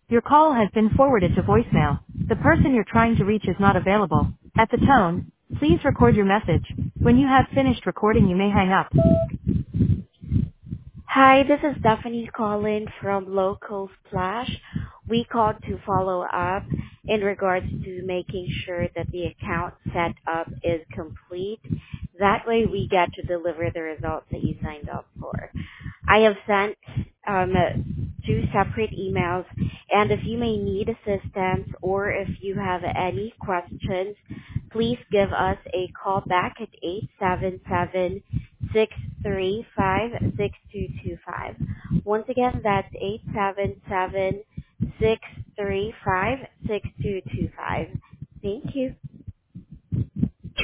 Your call has been forwarded to voicemail. The person you're trying to reach is not available. At the tone, please record your message. When you have finished recording, you may hang up. Hi, this is Stephanie calling from Local Splash. We called to follow up in regards to making sure that the account setup is complete. That way we get to deliver the results that you signed up for. I have sent two separate emails, and if you may need assistance or if you have any questions, please give us a call back at 877-635-6225. Once again, that's 877-635-6225. Thank you.